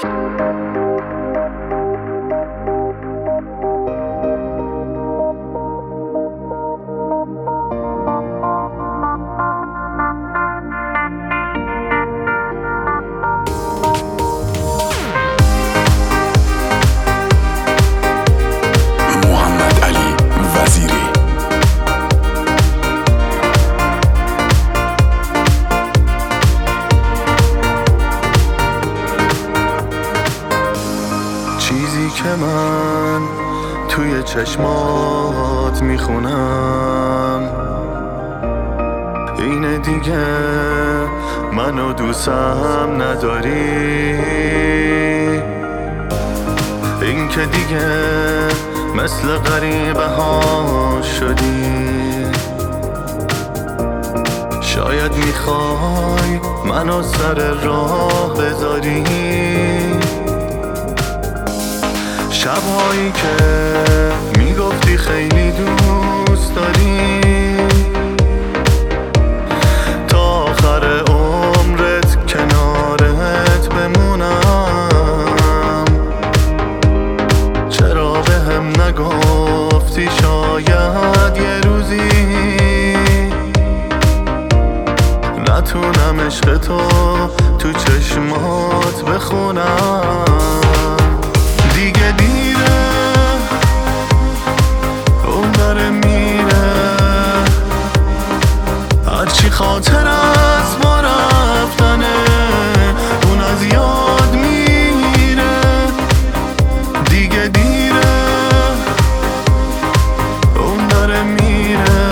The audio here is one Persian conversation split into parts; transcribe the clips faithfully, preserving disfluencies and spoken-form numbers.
چیزی که من توی چشمات میخونم اینه دیگه، منو دوستم نداری. این که دیگه مثل غریبه ها شدی. شاید میخوای منو سر راه بذاری، شبهایی که میگفتی خیلی دوست داری، تا آخر عمرت کنارت بمونم. چرا به هم نگفتی شاید یه روزی نتونم عشق تو تو چشمات بخونم. دیگه دیره، اون داره میره، هرچی خاطر از ما رفتنه اون از یاد میره. دیگه دیره، اون داره میره.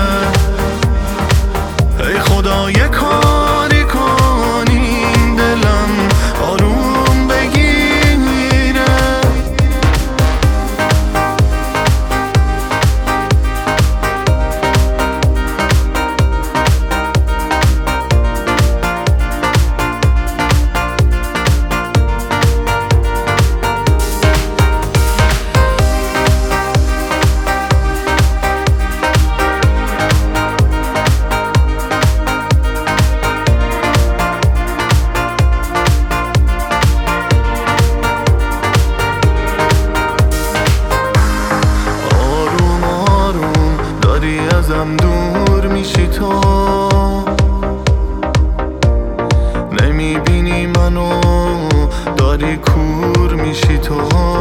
ای خدا یه کاری کن این دلم آروم بگیره. ازم دور میشی تو، نمیبینی منو داری کور میشی تو.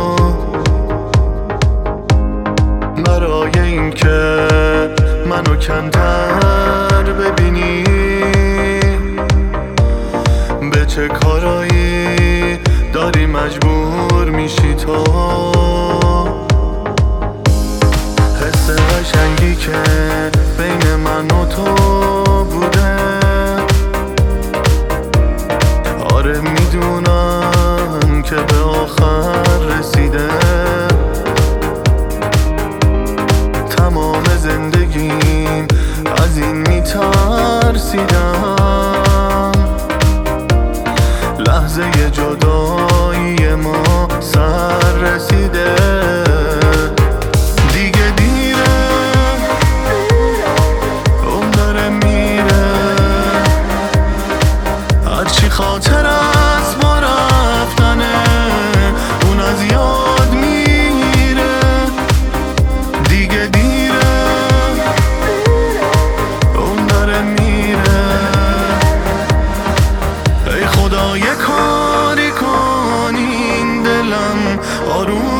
برای این که منو کمتر ببینی، به چه کارایی داری مجبور میشی تو. حس قشنگی که بین من و تو بوده، آره میدونم که به آخر رسیده. تمام زندگیم از این میترسیدم، لحظه جدایی ما سر رسیده. خاطر از ما رفتنه اون از یاد میره. دیگه دیره، اون داره میره. ای خدا یه کاری کن این دلم آروم